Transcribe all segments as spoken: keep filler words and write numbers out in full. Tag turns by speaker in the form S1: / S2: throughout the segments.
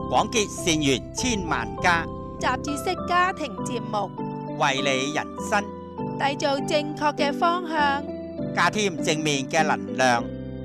S1: 廣結善緣千萬家，
S2: 雜誌式家庭節目，
S1: 為你人生
S2: 締造正確嘅方向，
S1: 加添正面嘅能量。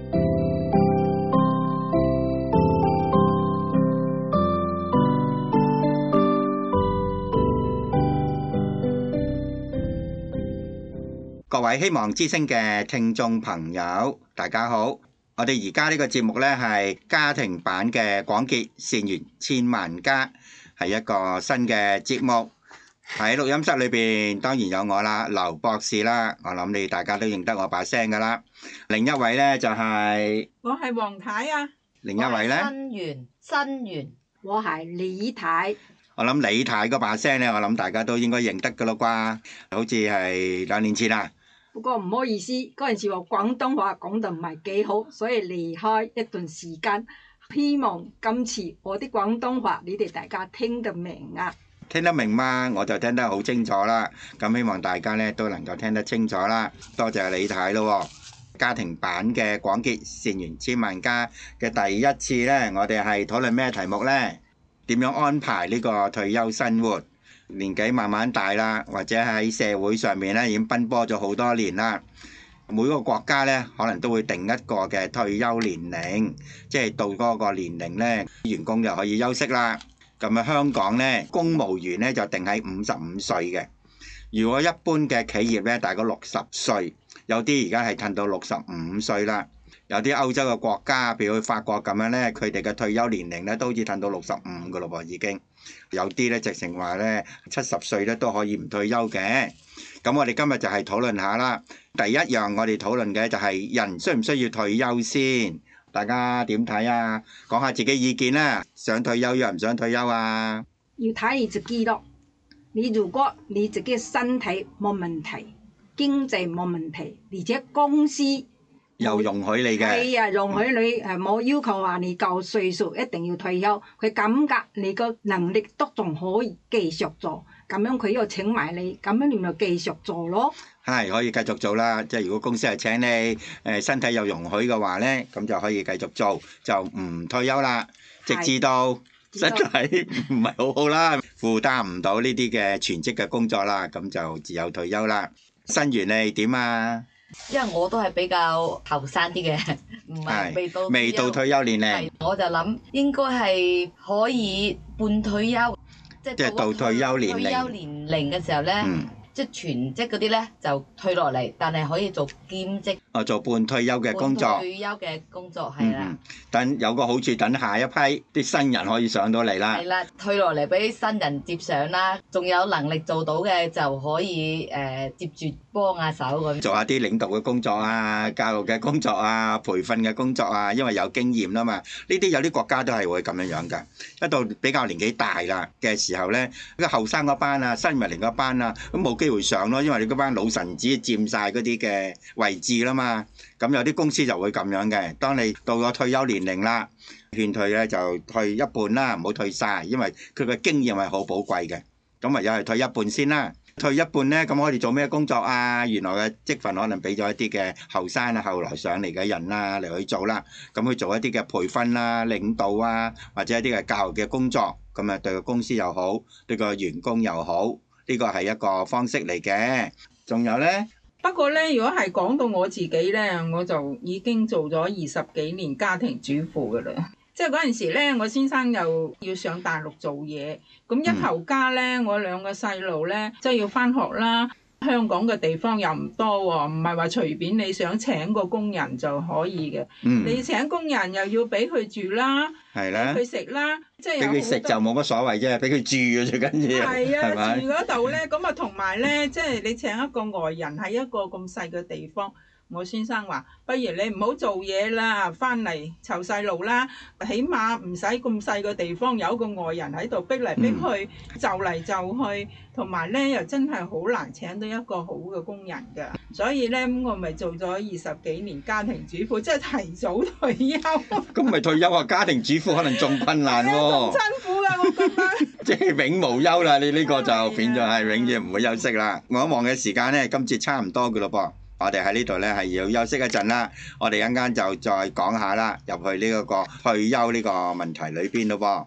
S1: 各位希望之聲嘅聽眾朋友，大家好！我哋而家呢個節目呢，係家庭版嘅廣結善緣千萬家，係一個新嘅節目。喺錄音室裏邊當然有我啦，劉博士啦，我諗你大家都認得我把聲噶啦。另一位呢，就係、是、
S3: 我係黃太啊。
S1: 另一位呢，
S4: 新源新源，
S3: 我係李太。
S1: 我諗李太嗰把聲呢，我諗大家都應該認得噶啦啩，好似係兩年前啊。
S3: 不過唔好意思，嗰陣時我廣東話講得唔係幾好，所以離開一段時間。希望今次我啲廣東話你哋大家聽得明啊！
S1: 聽得明嗎？我就聽得好清楚啦。咁希望大家咧都能夠聽得清楚啦。多謝李太咯。家庭版嘅廣結善緣千萬家嘅第一次咧，我哋係討論咩題目呢？點樣安排呢個退休生活？年紀慢慢大啦，或者喺社會上面咧已經奔波咗好多年啦。每個國家咧可能都會定一個嘅退休年齡，即係到嗰個年齡咧，員工就可以休息啦。咁啊，香港咧公務員咧就定喺五十五歲嘅。如果一般嘅企業咧，大概六十歲，有啲而家係褪到六十五歲啦。有啲歐洲嘅國家，譬如法國咁樣咧，佢哋嘅退休年齡咧都好似褪到六十五噶咯噃，已經有啲咧直情話咧七十歲咧都可以唔退休嘅。咁我哋今日就係討論下啦。第一樣我哋討論嘅就係人需唔需要退休先？大家點睇啊？講下自己意見啦。想退休又唔想退休啊？
S3: 要睇你自己咯。你如果你自己身體冇問題，經濟冇問題，而且公司
S1: 又容許你嘅，
S3: 係啊，容許你誒冇要求話你夠歲數一定要退休，佢感覺你個能力都仲可以繼續做，咁樣佢又請埋你，咁樣你咪繼續做咯。
S1: 係可以繼續做啦，即係如果公司係請你誒身體又容許嘅話咧，咁就可以繼續做，就唔退休啦，直至到身體唔係好好啦，負擔唔到呢啲嘅全職嘅工作啦，咁就自由退休啦。新源你點啊？
S4: 因為我都係比較後生啲嘅，唔係未到
S1: 未到退休年齡，
S4: 我就諗應該係可以半退休，即係到退休年齡。退休年齡嘅時候咧，嗯、即係全職嗰啲咧就退落嚟，但係可以做兼職。哦，
S1: 做半退休嘅工作。
S4: 退休嘅工作係啦。
S1: 嗯，等有個好處，等下一批啲新人可以上到嚟啦。
S4: 係啦，退落嚟俾新人接上啦，仲有能力做到嘅就可以誒、呃、接住幫下手咁。
S1: 做下啲領導嘅工作啊，教育嘅工作啊，培訓嘅工作啊，因為有經驗啦嘛。呢啲有啲國家都係會咁樣樣㗎。一到比較年紀大啦嘅時候咧，個後生嗰班啊，新入嚟嗰班啊，咁冇機會上咯，因為你嗰班老臣子佔晒嗰啲嘅位置啦嘛。咁有啲公司就會咁樣嘅，當你到咗退休年齡啦，勸退咧就退一半啦，唔好退晒，因為佢嘅經驗係好寶貴嘅。咁唯有係退一半先啦。退一半咧，咁我哋做咩工作啊？原來嘅職份可能俾咗一啲嘅後生啊，後來上嚟嘅人啦嚟去做啦。咁去做一啲嘅培訓啦、領導啊，或者一啲嘅教育嘅工作，咁啊對個公司又好，對個員工又好，呢個係一個方式嚟嘅。仲有咧？
S5: 不過咧，如果係講到我自己咧，我就已經做咗二十幾年家庭主婦噶啦。即係嗰陣時咧，我先生又要上大陸做嘢，咁一頭家咧，我兩個細路咧，即係要返學啦。香港嘅地方又唔多喎，唔係話隨便你想請個工人就可以嘅。嗯、你請工人又要俾佢住啦，俾佢食啦，即係
S1: 俾佢食就冇乜所謂啫，俾佢住嘅最緊要。
S5: 係啊，
S1: 吧
S5: 住嗰度咧，咁啊同埋咧，即係你請一個外人喺一個咁細嘅地方。我先生話：不如你唔好做嘢啦，翻嚟湊細路啦，起碼唔使咁細個地方有個外人喺度逼嚟逼去，嗯、就嚟就去，同埋咧又真係好難請到一個好嘅工人㗎。所以咧，咁我咪做咗二十幾年家庭主婦，即係提早退休。
S1: 咁咪退休啊？家庭主婦可能仲困難喎、啊，
S5: 辛苦㗎，我覺得。
S1: 即係永無休啦！你呢個就變咗係永遠唔會休息啦。我一望嘅時間咧，今次差唔多㗎咯噃。我哋喺呢度咧係要休息一陣啦，我哋一陣間就再講下啦，入去呢個個退休呢個問題裏邊咯噃。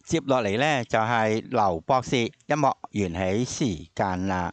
S1: 接落嚟呢，就係劉博士音樂緣起時間啦。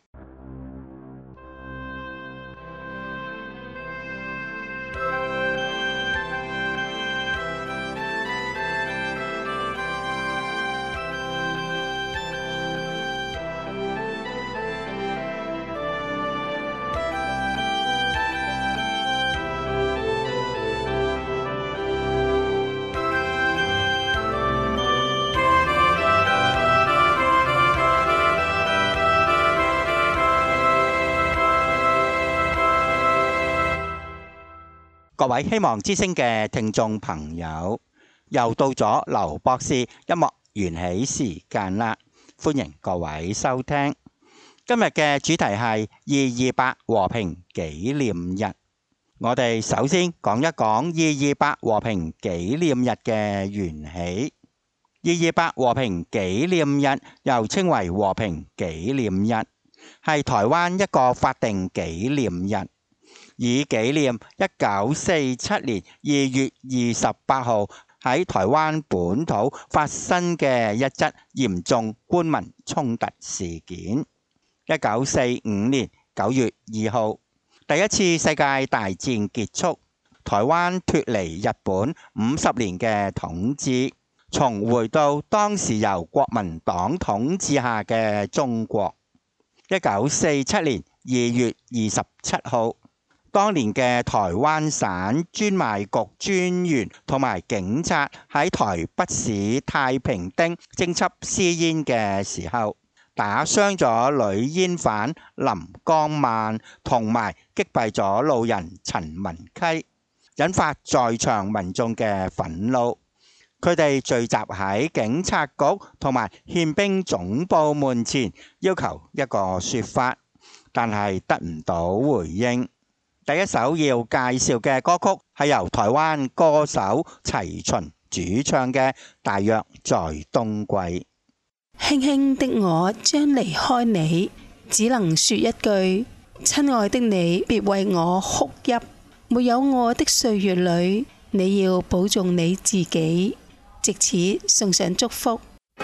S1: 各位希望之聲嘅聽眾朋友，又到咗劉博士音樂緣起時間啦，歡迎各位收聽。今日嘅主題係二二八和平紀念日。我哋首先講一講二二八和平紀念日嘅緣起。二二八和平紀念日又稱為和平紀念日，係台灣一個法定紀念日，以紀念一九四七年二月二十八號喺台灣本土發生嘅一則嚴重官民衝突事件。一九四五年九月二號，第一次世界大戰結束，台灣脫離日本五十年嘅統治，重回到當時由國民黨統治下嘅中國。一九四七年二月二十七號，當年嘅台灣省專賣局專員同埋警察喺台北市太平町偵緝私煙嘅時候，打傷咗女煙販林江曼，同埋擊斃咗路人陳文溪，引發在場民眾嘅憤怒。佢哋聚集喺警察局同埋憲兵總部門前，要求一個說法，但係得唔到回應。第一首要介紹嘅歌曲係由台灣歌手齊秦主唱嘅《大約在冬季》。
S2: 輕輕的我將離開你，只能說一句：親愛的你，別為我哭泣。沒有我的歲月裏，你要保重你自己。藉此送上祝福。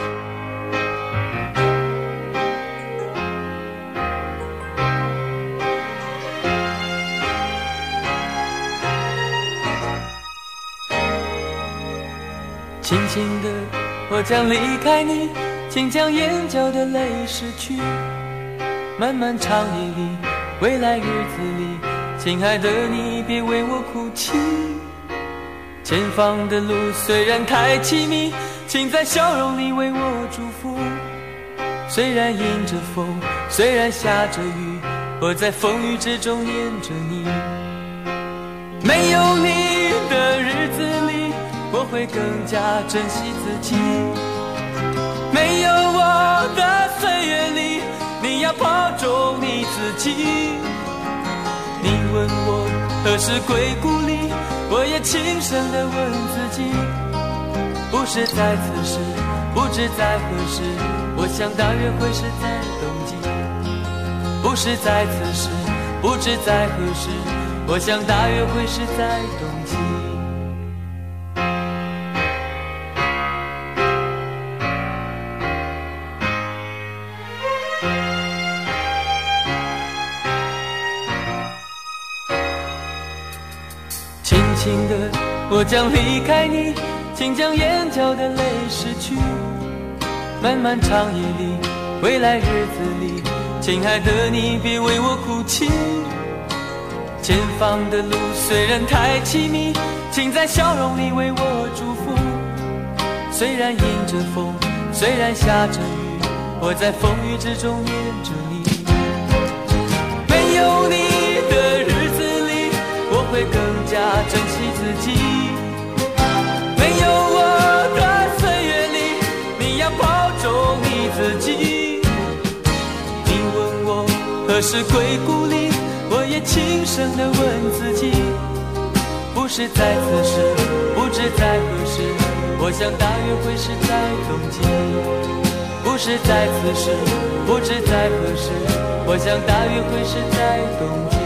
S6: 轻轻的，我將離開你，請將眼角的淚拭去。漫漫長夜裏，未來日子裏，親愛的你，別為我哭泣。前方的路雖然太淒迷，請在笑容裏為我祝福。雖然迎着風，雖然下着雨，我在風雨之中念着你。沒有你的日子裏，我會更加珍惜自己。沒有我的歲月裡，你要保重你自己。你問我何時歸故里，我也輕聲地問自己。不是在此時，不知在何時，我想大約會是在冬季。不是在此時，不知在何時，我想大約會是在冬季。輕輕的，我將離開你，請將眼角的淚拭去。漫漫長夜裡，未來日子裡，親愛的你，別為我哭泣。前方的路雖然太淒迷，請在笑容裡為我祝福。雖然迎着風，雖然下着雨，我在風雨之中念着你。沒有你的日子裡，我會更加珍惜自己。沒有我的歲月裡，你要保重你自己。你問我何時歸故里，我也輕聲地問自己。不是在此時，不知在何時，我想大約會是在冬季。不是在此時，不知在何時，我想大約會是在冬季。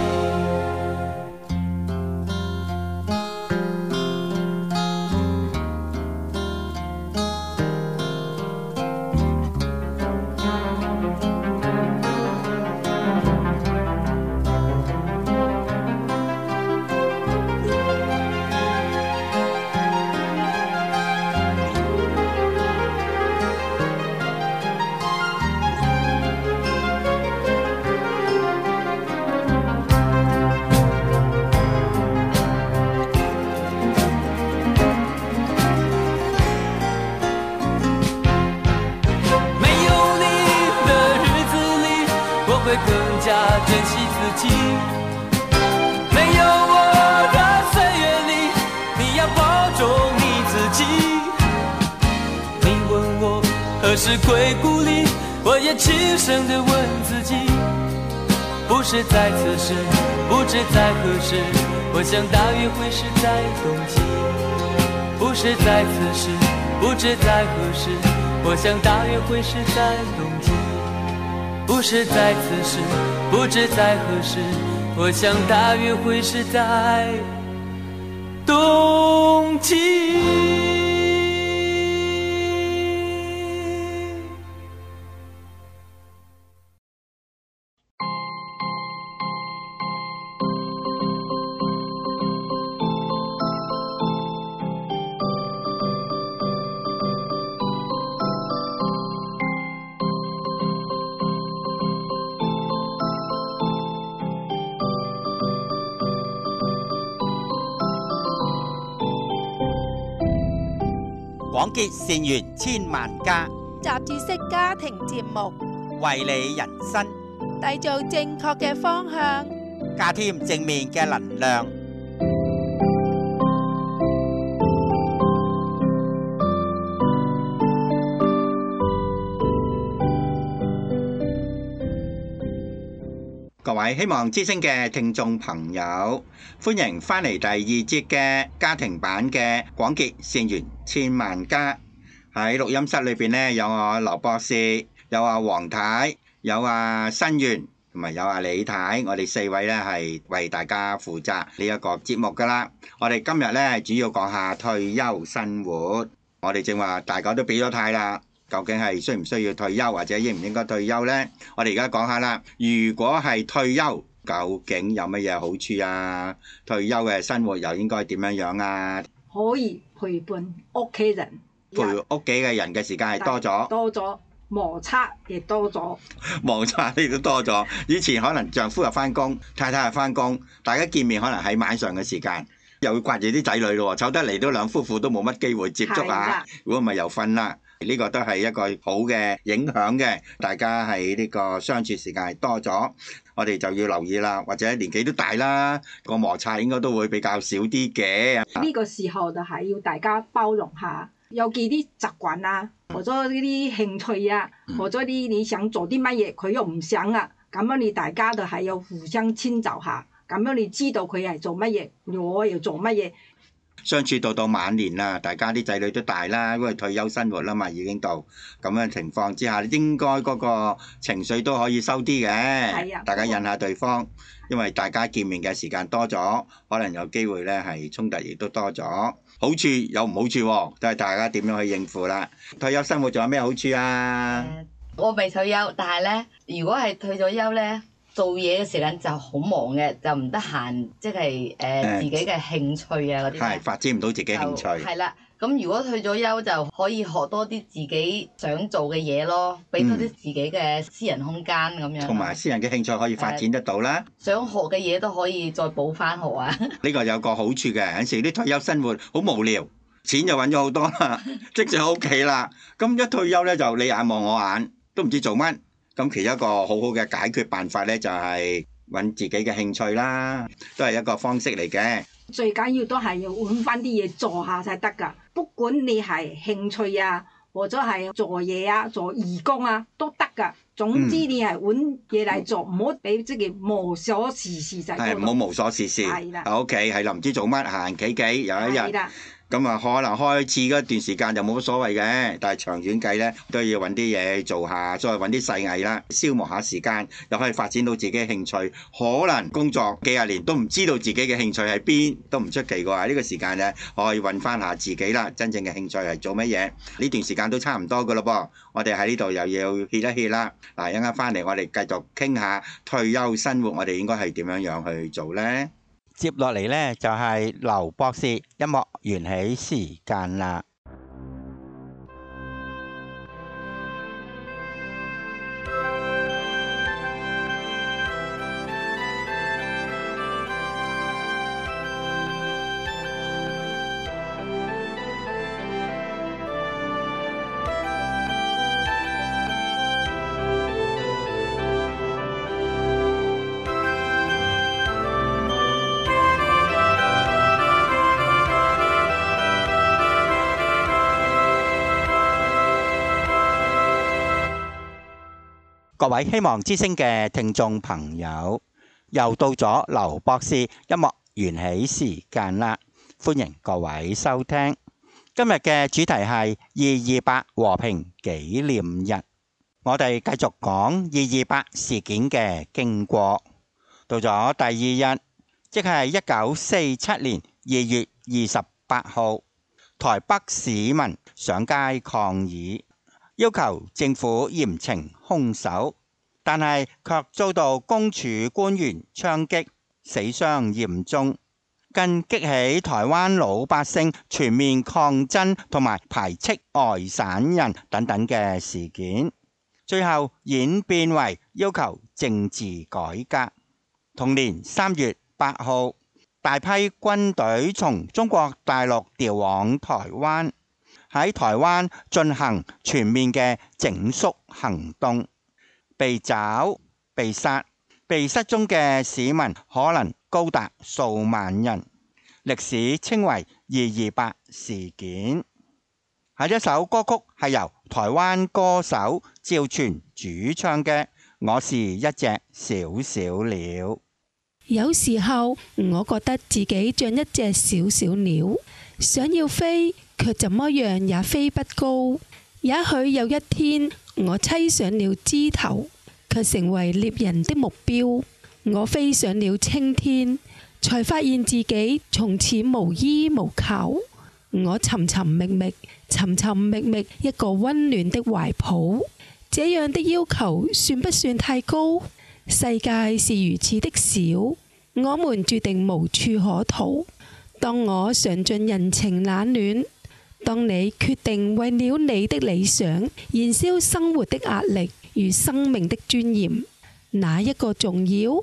S6: 惜自己。没有我的岁月里，你要保重你自己。你问我何时归故里，我也轻声地问自己，不是在此时，不知在何时，我想大约会是在冬季。不是在此时，不知在何时，我想大约会是在冬季。不是在此时，不知在何时，我想大约会是在冬季。
S1: 廣結善緣千萬家，
S2: 雜誌式家庭節目，
S1: 為你人生
S2: 締造正確嘅方向，
S1: 加添正面嘅能量。各位希望之聲嘅聽眾朋友，歡迎翻嚟第二節嘅家庭版嘅廣結善緣千萬家。喺錄音室裏邊呢，有我劉博士，有阿黃太，有阿新源，同埋有阿李太，我哋四位呢係為大家負責呢一個節目噶啦。我哋今日呢主要講下退休生活。我哋正話大家都俾咗態啦。究竟係需唔需要退休，或者應唔應該退休呢？我哋而家講下啦。如果係退休，究竟有乜嘢好處啊？退休嘅生活又應該點樣樣啊？
S3: 可以陪伴屋企人，
S1: 陪屋企嘅人嘅時間係多咗，
S3: 多咗摩擦亦多咗，
S1: 摩擦亦都多咗。以前可能丈夫又翻工，太太又翻工，大家見面可能喺晚上嘅時間，又會掛住啲仔女咯。湊得嚟都兩夫婦都冇乜機會接觸啊。如果唔係又瞓啦。呢個都係一個好嘅影響嘅，大家喺呢個相處時間係多咗，我哋就要留意啦。或者年紀都大啦，個摩擦應該都會比較少啲嘅。
S3: 呢個時候就係要大家包容下，有幾啲習慣啊，或者呢啲興趣啊，或者啲你想做啲乜嘢，佢又唔想啊，咁樣你大家就係要互相遷就下，咁樣你知道佢係做乜嘢，我又做乜嘢。
S1: 相處到到晚年啦，大家啲仔女都大啦，因為退休生活啦嘛，已經到咁樣情況之下，應該嗰個情緒都可以收啲嘅。係啊，大家忍下對方，因為大家見面嘅時間多咗，可能有機會咧係衝突亦都多咗。好處有唔好處喎，都係大家點樣去應付啦。退休生活仲有咩好處啊？
S4: 呃、我未退休，但係咧，如果係退咗休咧，做嘢嘅時間就好忙嘅，就唔得閒，即係誒、呃、自己嘅興趣啊嗰啲。係
S1: 發展唔到自己興趣。
S4: 係啦，咁如果退咗休就可以學多啲自己想做嘅嘢咯，俾多啲自己嘅私人空間咁樣。
S1: 同埋私人嘅興趣可以發展得到啦。
S4: 想學嘅嘢都可以再補翻學啊。
S1: 呢個有個好處嘅，有時啲退休生活好無聊，錢就揾咗好多啦，積住喺屋企啦。咁一退休咧就你眼望我眼，都唔知做乜。咁其中一個好好嘅解決辦法咧，就係揾自己嘅興趣啦，都係一個方式嚟嘅。
S3: 最緊要都係要揾翻啲嘢做下先得㗎。不管你係興趣啊，或者係做嘢啊、做義工啊，都得㗎。總之你係揾嘢嚟做，唔好俾自己無所事事就係。係唔好無所事事。係啦。喺屋企係啦，唔知做乜，行行企企，有一日。咁啊，可能開始嗰段時間就冇乜所謂嘅，但係長遠計咧都要揾啲嘢做下，再揾啲細藝啦，消磨下時間，又可以發展到自己嘅興趣。可能工作幾廿年都唔知道自己嘅興趣喺邊，都唔出奇㗎。呢個時間咧可以揾翻下自己啦，真正嘅興趣係做乜嘢？呢段時間都差唔多㗎咯噃，我哋喺呢度又要歇一歇啦。嗱，一陣間翻嚟我哋繼續傾下退休生活，我哋應該係點樣樣去做咧？接落嚟呢，就係劉博士音樂緣起時間啦。
S1: 各位希望之聲嘅聽眾朋友，又到咗劉博士音樂緣起時間啦，歡迎各位收聽。今日嘅主題係二二八和平紀念日，我哋繼續講二二八事件嘅經過。到咗第二日，即係一九四七年二月二十八號，台北市民上街抗議，要求政府嚴懲兇手，但係卻遭到公署官員槍擊，死傷嚴重，更激起台灣老百姓全面抗爭同埋排斥外省人等等嘅事件，最後演變為要求政治改革。同年三月八號，大批軍隊從中國大陸調往台灣，喺台灣進行全面嘅整肅行動，被抓、被殺、被失蹤嘅市民可能高達數萬人，歷史稱為二二八事件。下一首歌曲係由台灣歌手趙傳主唱嘅《我是一隻小小鳥》。
S2: 有時候我覺得自己像一隻小小鳥，想要飛，卻怎麼樣也飛不高。也許有一天我棲上了枝頭，卻成為獵人的目標。我飛上了青天，才發現自己從此無依無靠。我尋尋覓覓，尋尋覓覓一個溫暖的懷抱。這樣的要求算不算太高？世界是如此的小，我們注定無處可逃。當我嘗盡人情冷暖，當你決定為了你的理想燃燒生活的壓力與生命的尊嚴，哪一個重要？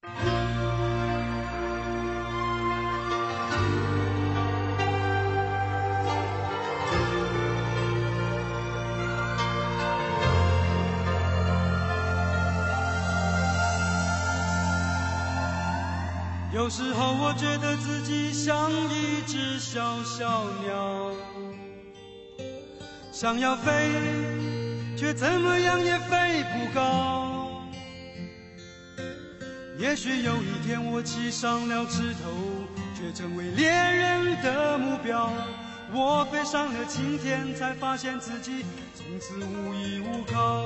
S7: 有時候我覺得自己像一隻小小鳥，想要飛，卻怎麼樣也飛不高。也許有一天我騎上了枝頭，卻成為獵人的目標。我飛上了青天，才發現自己從此無依無靠。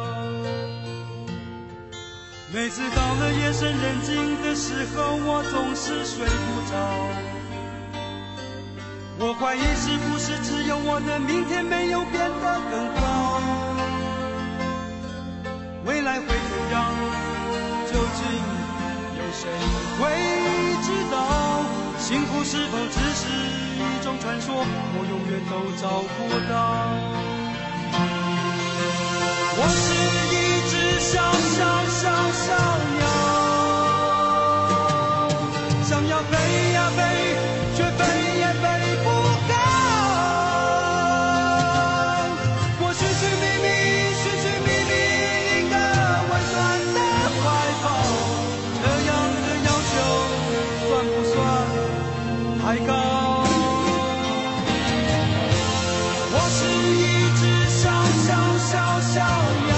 S7: 每次到了夜深人靜的時候，我總是睡不着。我懷疑是不是只有我的明天沒有變得更好？未來會怎樣？究竟有誰會知道？幸福是否只是一種傳說？我永遠都找不到。我是一隻小小小小鳥，想要飛呀飛，卻飛也飛不高。我尋尋覓覓，尋尋覓覓一個溫暖的懷抱，這樣的要求算不算太高？我是一隻小小小小鳥。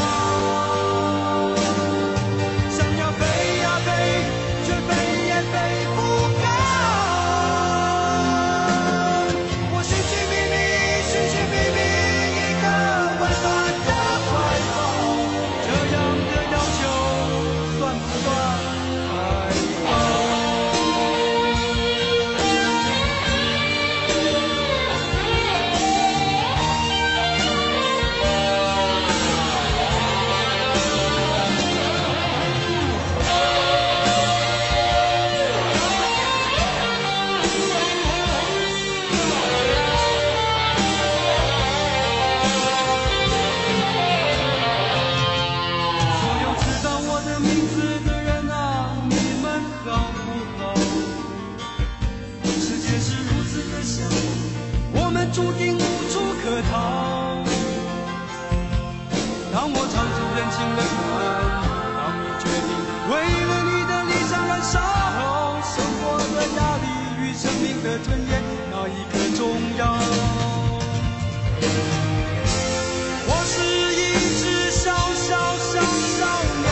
S7: 我是一隻小小小小鳥。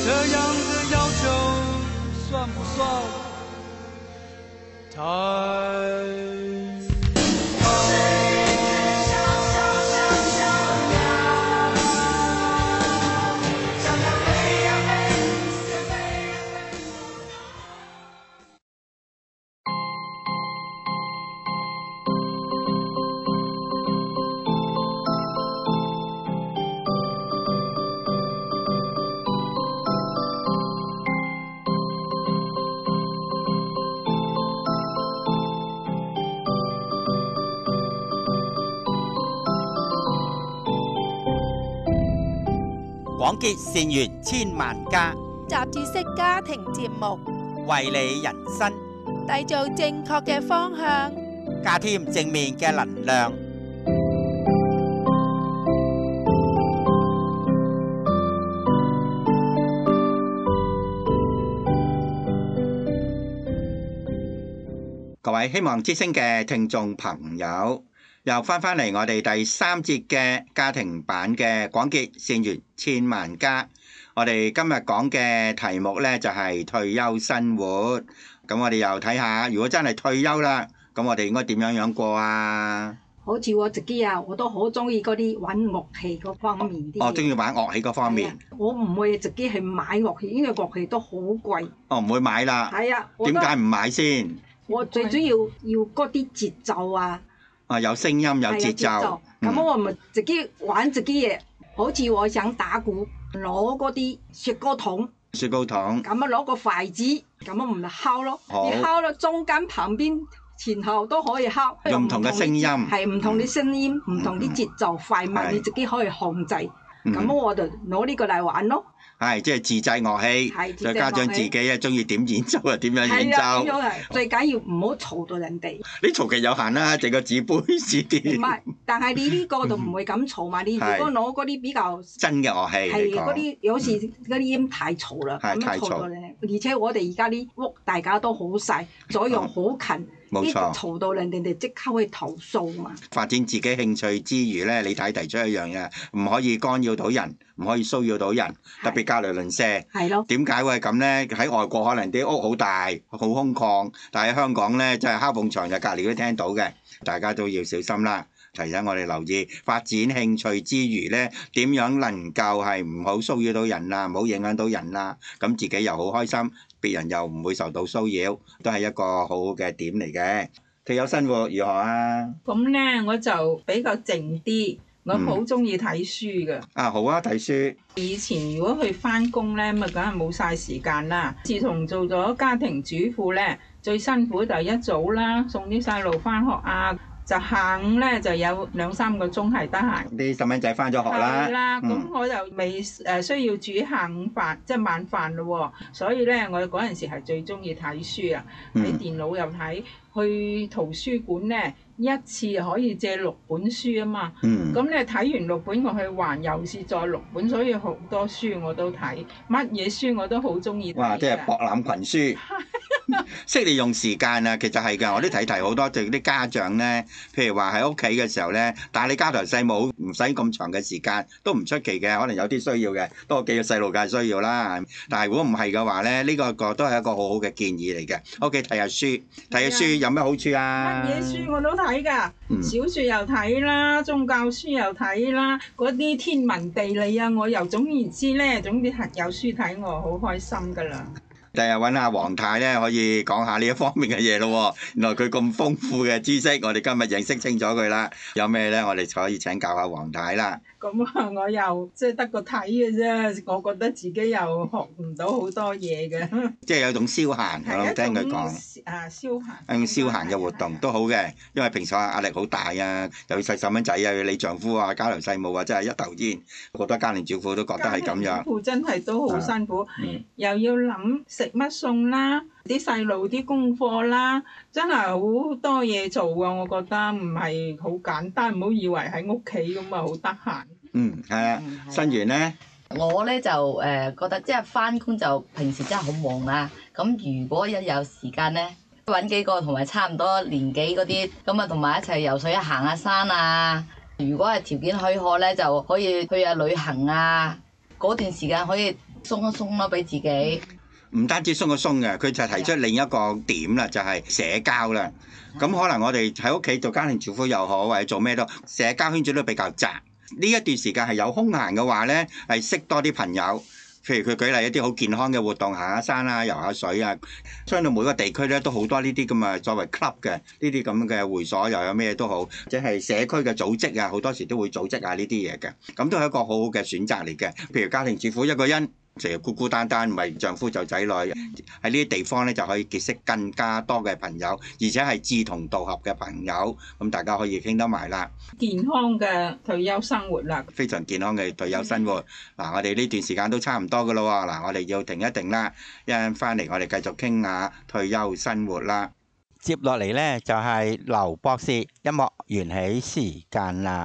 S7: 这样的要求算不算太？
S1: 廣結善緣千萬家，
S2: 雜誌式家庭節目，
S1: 為你人生
S2: 締造正確嘅方向，
S1: 加添正面嘅能量。各位希望之聲嘅聽眾朋友，又翻返嚟我哋第三節嘅家庭版嘅廣結善緣千萬家。我哋今日講嘅題目呢，就係退休生活。咁我哋又睇下，如果真係退休啦，咁我哋應該點樣樣過啊？
S3: 好似我自己啊，我都好中意嗰啲玩樂器嗰方面啲。
S1: 哦，中意玩樂器嗰方面。
S3: 我唔會自己去買樂器，因為樂器都好貴。
S1: 哦，唔會買啦。
S3: 係啊。
S1: 點解唔買先？
S3: 我最主要要嗰啲節奏啊。
S1: 啊，有聲音有節奏。
S3: 咁我咪自己玩自己嘢，好似我想打鼓，攞嗰啲雪糕筒。
S1: 雪糕筒。
S3: 咁啊攞個筷子，咁啊唔敲咯，你敲咯中間旁邊前後都可以敲。
S1: 用唔同嘅聲音。
S3: 係唔同啲聲音，唔同啲節奏快慢，你自己可以控制。咁我就攞呢個嚟玩咯。
S1: 係，即係自製樂器，再加上自己咧中意點演奏就點樣演奏。
S3: 最緊要唔好嘈到人哋。
S1: 你嘈極有限啦，整個紙杯士啲。唔
S3: 係，但係你呢個就唔會咁嘈嘛。你如果攞嗰啲比較
S1: 真嘅樂器，
S3: 係嗰啲有時嗰啲音太嘈啦，咁樣嘈到人哋。而且我哋而家啲屋大家都好細，左右好近。
S1: 冇錯，
S3: 嘈到人哋哋即刻去投訴嘛。
S1: 發展自己興趣之餘咧，你睇提出一樣嘢，唔可以干擾到人，唔可以騷擾到人，特別隔離鄰舍。
S3: 係咯。點
S1: 解會係咁咧？喺外國可能啲屋好大，好空曠，但係喺香港咧，即係敲埲牆就隔離都聽到嘅，大家都要小心啦。提醒我哋留意發展興趣之餘咧，點樣能夠係唔好騷擾到人啊，唔好影響到人啊，咁自己又好開心，別人又唔會受到騷擾，都係一個好好嘅點嚟嘅。退休生活如何啊？
S5: 咁咧我就比較靜啲，我好中意睇書㗎。
S1: 嗯、啊好啊，睇書。
S5: 以前如果去返工咧，咪梗係冇晒時間啦。自從做咗家庭主婦咧，最辛苦就係一早啦，送啲細路返學啊。就下午咧就有兩三個鐘係得閒。
S1: 啲細蚊仔翻咗學啦。
S5: 係啦，咁、嗯、我就未誒需要煮下午飯，即係晚飯咯喎。所以咧，我嗰陣時係最中意睇書啊，喺、嗯、電腦又睇，去圖書館咧一次可以借六本書啊嘛。咁咧睇完六本，我去還又是再六本，所以好多書我都睇，乜嘢書我都好中意睇。
S1: 哇！即係博覽群書。識利用時間啊，其實係㗎，我都睇提好多，就啲家長咧，譬如話喺屋企嘅時候咧，但係你家頭細務唔使咁長嘅時間，都唔出奇嘅，可能有啲需要嘅，多幾個細路梗係需要啦。但係如果唔係嘅話咧，呢、這個個都係一個好好嘅建議嚟嘅。OK， 睇下書，睇下書有咩好處啊？
S5: 乜嘢書我都睇㗎，嗯、小説又睇啦，宗教書又睇啦，嗰啲天文地理啊，我又總言之咧，總之係有書睇，我好開心㗎啦。
S1: 第日揾阿黃太咧，可以講下呢一方面嘅嘢咯。原來佢咁豐富嘅知識，我哋今日認識清楚佢啦。有咩咧，我哋可以請教下黃太啦。
S5: 咁啊，我又即係得個睇嘅啫，我覺得自己又學唔到好多嘢嘅。
S1: 即係有種消閒，我諗聽佢講。
S5: 啊，消閒。
S1: 一種消閒嘅活動都好嘅，因為平時壓力好大啊，又要細細蚊仔啊，要你丈夫啊，家頭細務啊，真係一頭煙。好多家庭主婦都覺得係咁樣。
S5: 家庭主婦真係都好辛苦，嗯、又要諗食乜餸啦，啲細路啲功課啦，真係好多嘢做啊！我覺得唔係好簡單，唔好以為喺屋企咁啊好得閒。
S1: 嗯，係啊，新源咧，
S4: 我咧就誒、呃、覺得即係翻工就平時真係好忙啊。咁如果一有時間咧，揾幾個同埋差唔多年紀嗰啲，咁啊同埋一齊游水、行下山啊。如果係條件許可咧，就可以去下旅行啊。嗰段時間可以鬆一鬆咯，俾自己。
S1: 唔單止鬆一鬆嘅，佢就提出另一個點啦，就係社交啦。咁可能我哋喺屋企做家庭主婦又好，或者做咩都，社交圈子都比較窄。呢一段時間係有空閒嘅話呢，係識多啲朋友。譬如佢舉例一啲好健康嘅活動，行下山啊，游下水啊。相對每個地區咧都好多呢啲咁嘅作為 club 嘅呢啲咁嘅會所，又有咩都好，即係社區嘅組織啊，好多時都會組織啊呢啲嘢嘅。咁都係一個好好嘅選擇嚟嘅。譬如家庭主婦一個人，成日孤孤單單，唔係丈夫就仔女，喺呢啲地方咧就可以結識更加多嘅朋友，而且係志同道合嘅朋友，咁大家可以傾得埋啦。
S5: 健康嘅退休生活啦，
S1: 非常健康嘅退休生活。嗱，我哋呢段時間都差唔多噶咯喎，嗱，我哋要停一停啦，一陣翻嚟我哋繼續傾下退休生活啦。
S8: 接落嚟呢，就係劉博士音樂緣起時間啦。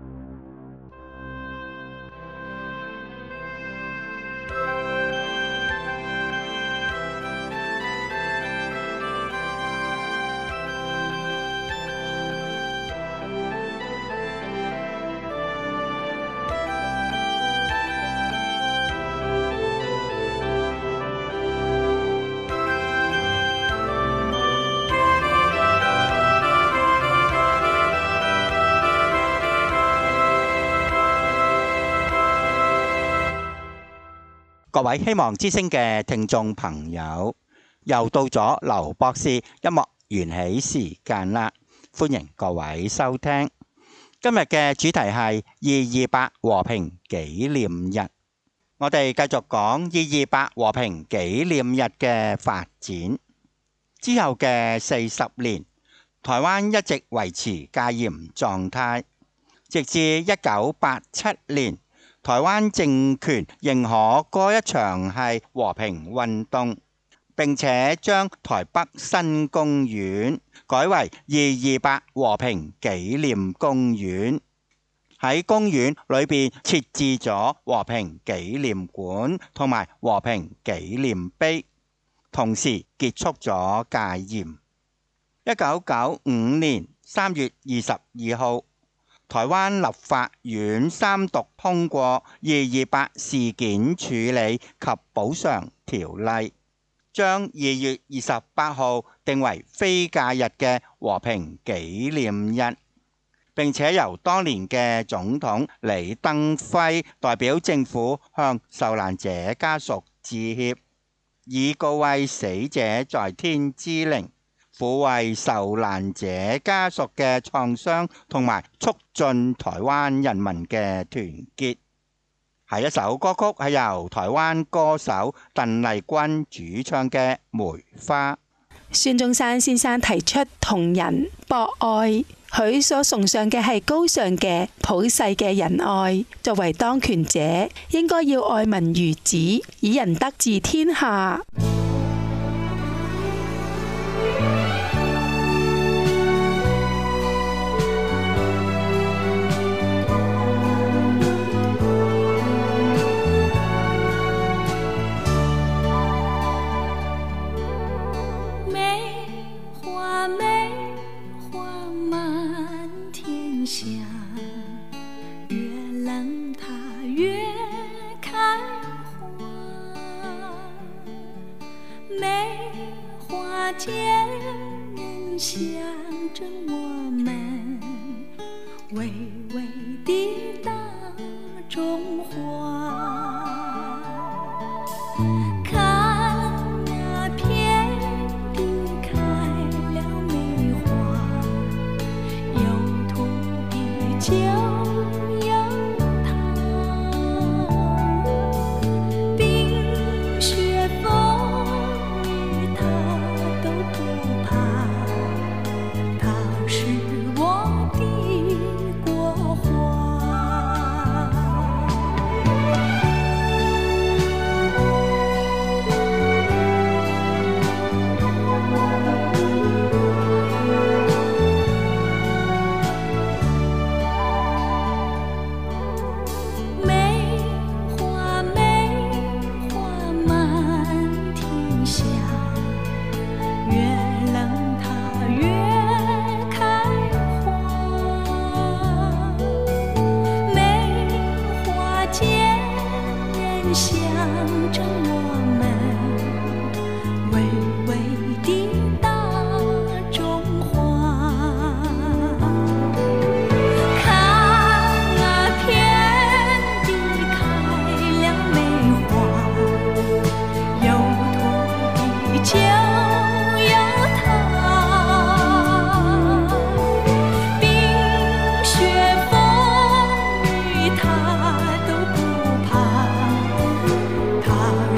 S8: 各位希望之聲嘅聽眾朋友，又到咗劉博士音樂緣起時間啦，歡迎各位收聽。今日嘅主題係二二八和平紀念日，我哋繼續講二二八和平紀念日嘅發展。之後嘅四十年，台灣一直維持戒嚴狀態，直至一九八七年。台灣政權認可嗰一場係和平運動，並且將台北新公園改為二二八和平紀念公園。喺公園裏邊設置咗和平紀念館同埋和平紀念碑，同時結束咗戒嚴。一九九五年三月二十二號，台灣立法院三讀通過二二八事件處理及補償條例，將二月二十八號定為非假日嘅和平紀念日，並且由當年嘅總統李登輝代表政府向受難者家屬致歉，以告慰死者在天之靈，撫慰受難者家屬嘅創傷，同埋促進台灣人民嘅團結。係一首歌曲，係由台灣歌手鄧麗君主唱嘅《梅花》。
S2: 孫中山先生提出同仁博愛，佢所崇尚嘅係高尚嘅普世嘅仁愛。作為當權者，應該要愛民如子，以仁德治天下。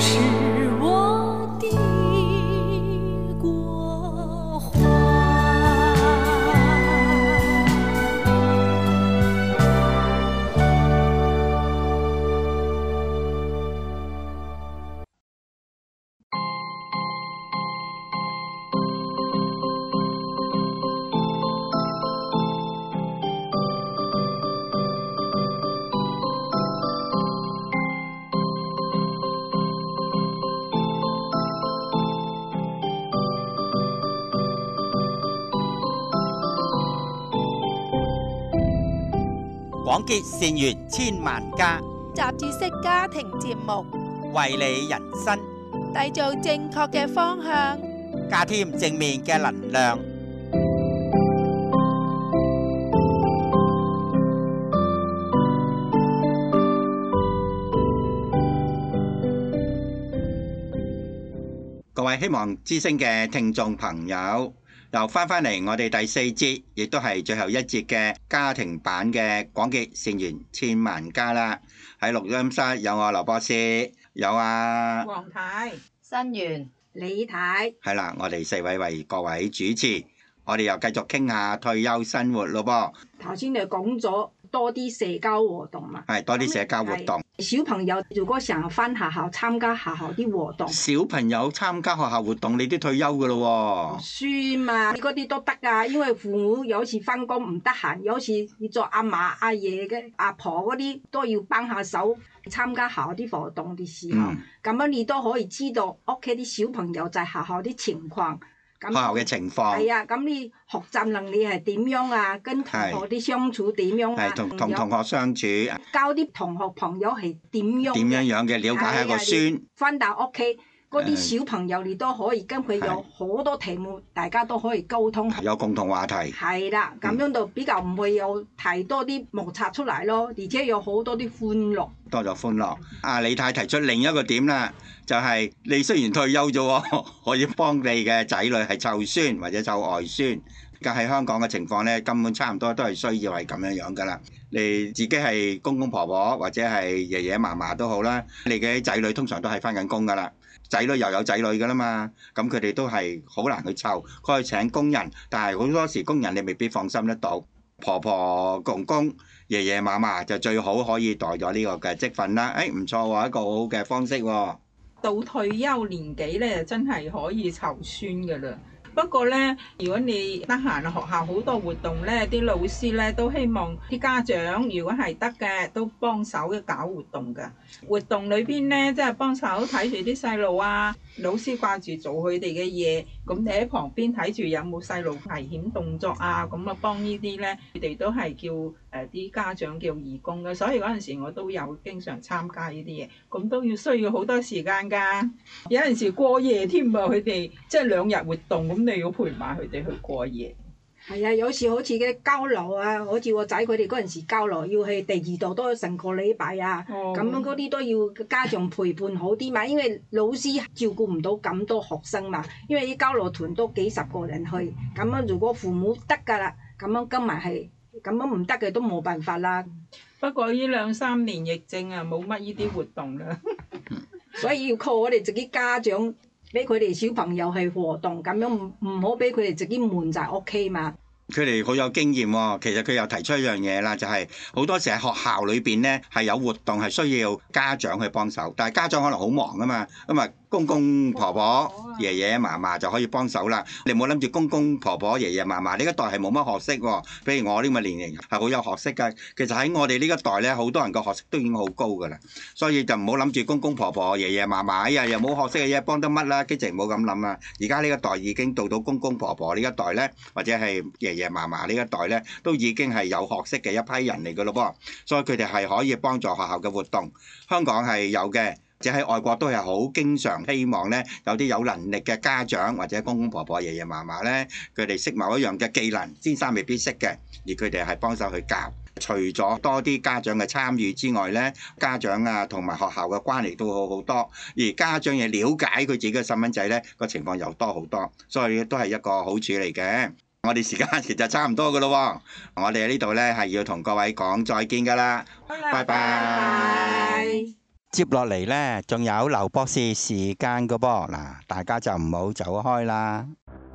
S6: 是我的国花。
S8: 廣結善緣千萬家，
S2: 雜誌式家庭節目，
S8: 為你人生
S2: 締造正確嘅方向，
S8: 加添正面嘅能量。各位希望之聲嘅聽眾朋友，又翻返嚟我哋第四節，亦都係最後一節嘅家庭版嘅廣結善緣千萬家啦。喺錄音室有我劉博士，有啊
S5: 黃太、
S4: 新源、
S3: 李太，
S8: 係啦，我哋四位為各位主持，我哋又繼續傾下退休生活咯噃。
S3: 頭先你講咗多啲社交活動嘛，
S8: 係多啲社交活動。
S3: 小朋友如果成日翻學校參加學校啲活動，
S8: 小朋友參加學校活動，你都退休噶咯喎。
S3: 書嘛，嗰啲都得噶，因為父母有時翻工唔得閒，有時你做阿嫲阿爺嘅阿婆嗰啲都要幫下手參加學校啲活動嘅時候，咁、嗯、樣你都可以知道屋企啲小朋友就係學校啲情況。
S8: 學校嘅情況
S3: 係啊，咁你學習能力係點樣啊？跟同學啲相處點樣啊？
S8: 係同同同學相處，
S3: 交啲同學朋友係點樣？
S8: 點樣樣嘅了解下個孫。
S3: 翻到屋企嗰啲小朋友，你都可以跟佢有好多題目，大家都可以溝通。
S8: 有共同話題。
S3: 係啦，咁樣就比較唔會有太多啲摩擦出嚟咯，而且有好多啲歡樂。多咗歡樂。阿李太提出另一個點啦。就係你雖然退休咗，可以幫你嘅仔女係湊孫或者湊外孫。而家喺香港嘅情況咧，根本差唔多都係需要係咁樣樣噶啦。你自己係公公婆婆或者係爺爺嫲嫲都好啦，你嘅仔女通常都係翻緊工噶啦，仔女又有仔女噶啦嘛，咁佢哋都係好難去湊，可以請工人，但係好多時工人你未必放心得到。婆婆公公爺爺嫲嫲就最好可以代咗呢個嘅職份啦。誒唔錯喎，一個好好嘅方式喎。
S5: 到退休年紀咧，真係可以湊孫噶啦。不過咧，如果你得閒，學校好多活動咧，啲老師咧都希望啲家長如果係得嘅，都幫手搞活動噶。活動裏邊咧，即係幫手睇住啲細路啊，老師掛住做佢哋嘅嘢，咁你喺旁邊睇住有冇細路危險動作啊，咁啊幫呢啲咧，佢哋都係叫誒啲家長叫義工嘅。所以嗰陣時我都有經常參加呢啲嘢，咁都要需要好多時間㗎。有陣時過夜添啊，佢哋即係兩日活動咁。你要陪埋佢哋去過夜。
S3: 係啊，有時好似嘅交流啊，好似我仔佢哋嗰陣時交流，要去第二度都成個禮拜啊，咁、哦、樣嗰啲都要家長陪伴好啲嘛，因為老師照顧唔到咁多學生嘛，因為啲交流團都幾十個人去，咁樣如果父母得㗎啦，咁樣跟埋係，咁樣唔得嘅都冇辦法啦。
S5: 不過呢兩三年疫症啊，冇乜呢啲活動啦，
S3: 所以要靠我哋自己家長。俾佢哋小朋友去活動，咁樣唔唔好俾佢哋自己悶在屋企嘛。
S8: 佢哋好有經驗喎，其實佢又提出一樣嘢啦，就係好多時喺學校裏邊咧係有活動係需要家長去幫手，但係家長可能好忙啊嘛，咁啊公公婆婆、爺爺嫲嫲就可以幫手啦。你唔好諗住公公婆婆、爺爺嫲嫲呢一代係冇乜學識喎，比如我呢個年齡係好有學識㗎。其實喺我哋呢一代咧，好多人個學識都已經好高㗎啦，所以就唔好諗住公公婆婆、爺爺嫲嫲，哎呀又冇學識嘅嘢幫得乜啦，基直唔好咁諗啊！而家呢一代已經到到公公婆婆呢一代咧，或者係爺爺嫲嫲呢一代咧，都已經係有學識嘅一批人嚟㗎咯噃，所以佢哋係可以幫助學校嘅活動。香港係有嘅。或者喺外國都係好經常希望咧，有啲有能力嘅家長或者公公婆婆、爺爺嫲嫲咧，佢哋識某一樣嘅技能，先生未必識嘅，而佢哋係幫手去教。除咗多啲家長嘅參與之外咧，家長啊同埋學校嘅關係都好好多，而家長亦了解佢自己嘅細蚊仔咧，個情況又多好多，所以都係一個好處嚟嘅。我哋時間其實差唔多噶咯喎，我哋喺呢度咧係要同各位講再見噶啦，拜拜。 接落嚟呢，仲有劉博士時間㗎噃，嗱，大家就唔好走開啦。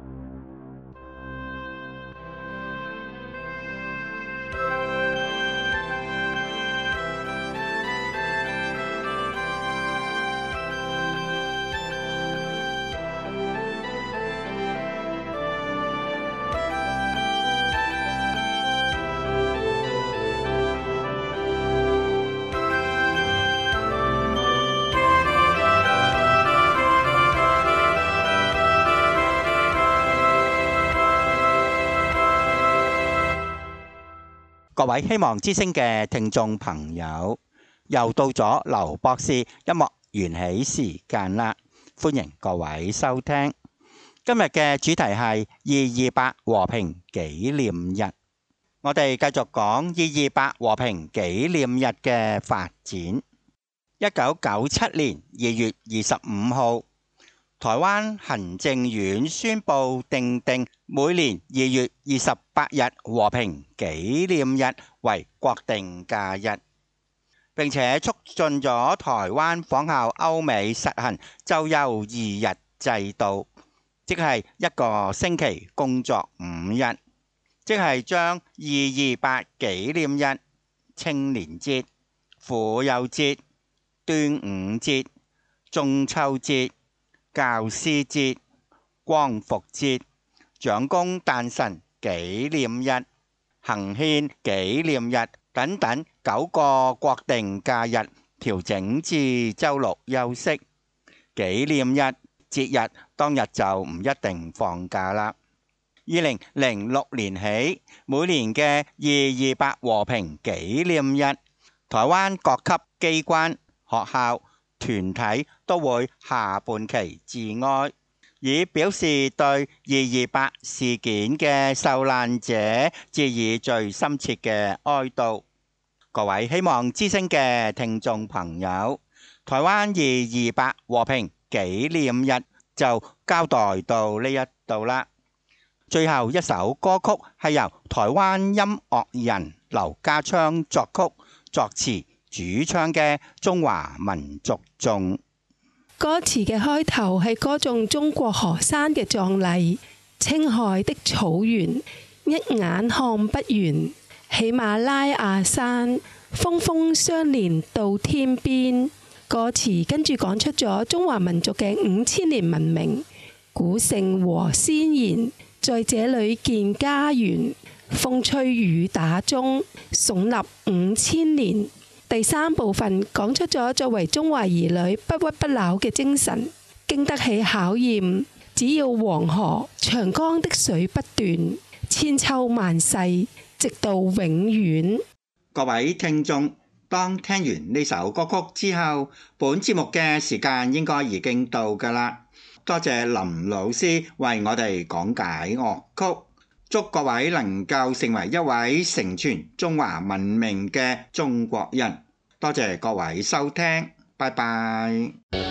S8: 各位希望之聲嘅聽眾朋友，又到咗劉博士音樂緣起時間啦，歡迎各位收聽。今日嘅主題係二二八和平紀念日，我哋繼續講二二八和平紀念日嘅發展。一九九七年二月二十五號，台灣行政院宣布訂定每年二月二十八日和平紀念日為國定假日，並且促進咗台灣仿效歐美實行周休二日制度，即係一個星期工作五日，即係將二二八紀念日、青年節、婦幼節、端午節、中秋節、教師節、光復節、蔣公誕辰紀念日、行憲紀念日等等九個國定假日調整至周六休息。紀念日、節日當日就唔一定放假啦。二零零六年起，每年嘅二二八和平紀念日，台灣各級機關、學校、團體都會下半旗致哀，以表示對二二八事件嘅受難者致以最深切嘅哀悼。各位希望之聲嘅聽眾朋友，台灣二二八和平紀念日就交代到呢一度啦。最後一首歌曲係由台灣音樂人劉家昌作曲、作詞、主唱嘅《中華民族頌》。
S2: 歌詞嘅開頭係歌頌中國河山嘅壯麗，青海的草原一眼看不完，喜馬拉雅山峰峰相連到天邊。歌詞跟住講出咗中華民族嘅五千年文明，古聖和先賢在這裏建家園，風吹雨打中聳立五千年。第三部分講出咗作為中華兒女不屈不撓嘅精神，經得起考驗。只要黃河、長江的水不斷，千秋萬世，直到永遠。
S1: 各位聽眾，當聽完呢首歌曲之後，本節目嘅時間應該已經到㗎啦。多謝林老師為我哋講解樂曲。祝各位能夠成為一位承傳中華文明嘅中國人。多謝各位收聽，拜拜。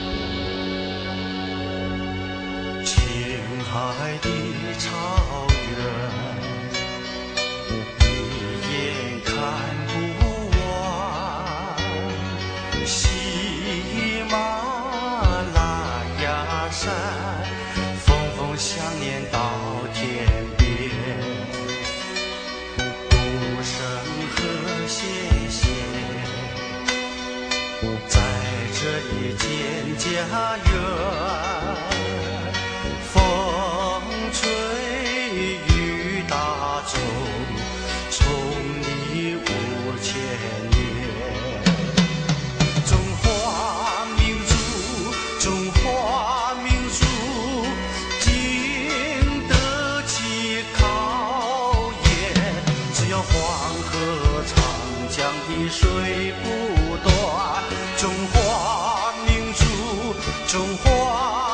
S7: 青海的草原，一眼看不完，喜马拉雅山，峰峰相连到天边。在这一间家园，风吹雨打中，从你五千年。中华民族，中华民族，经得起考验。只要黄河、长江的水不断，中华民族，中华。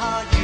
S7: 花園。